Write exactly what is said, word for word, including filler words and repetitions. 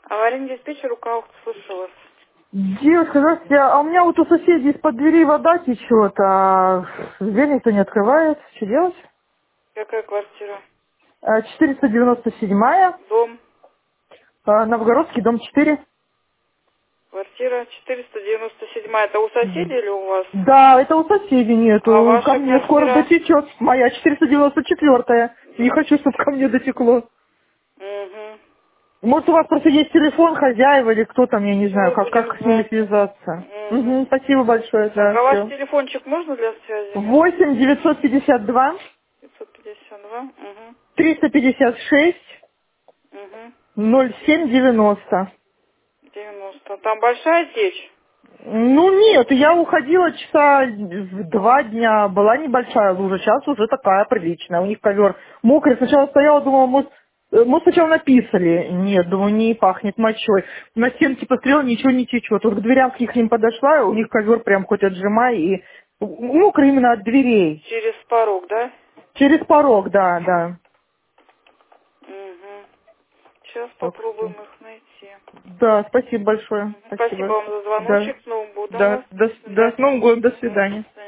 Аварийный диспетчер, Рукаухта, слышу вас. Девушка, здравствуйте, а у меня вот у соседей из-под двери вода течет, а дверь никто не открывает. Что делать? Какая квартира? А, четыреста девяносто седьмая, Дом. а, Новгородский, дом четыре. Квартира четыреста девяносто семь. Это у соседей или у вас? Да, это у соседей А нету. Ко ваша мне скоро квартира? дотечет. Моя четыреста девяносто четвёртая. Не хочу, чтобы ко мне дотекло. Угу. Может, у вас просто есть телефон хозяева или кто там, я не знаю, Все, как, будем как с ними звонить. связаться. Угу. Угу, спасибо большое, Так, да, а ваш все. телефончик можно для связи? восемь девятьсот пятьдесят два пятьсот пятьдесят два. Угу. триста пятьдесят шесть Угу. ноль семь девяносто. девяносто. Там большая течь? Ну нет, я уходила часа в два дня, была небольшая лужа, сейчас уже такая приличная. У них ковер мокрый, сначала стояла, думала, может, э, может сначала написали. Нет, думаю, не пахнет мочой. На стенке посмотрела, ничего не течет. Вот к дверям к ним подошла, у них ковер прям хоть отжимай, и мокрый именно от дверей. Через порог, да? Через порог, да, да. Угу. Сейчас Так попробуем что. их найти. Да, спасибо большое. Мгм. Спасибо Спасибо. вам за Да. звоночек. С Новым годом Да. вас. До, До да, с свидания. Новым годом. До Мгм. свидания.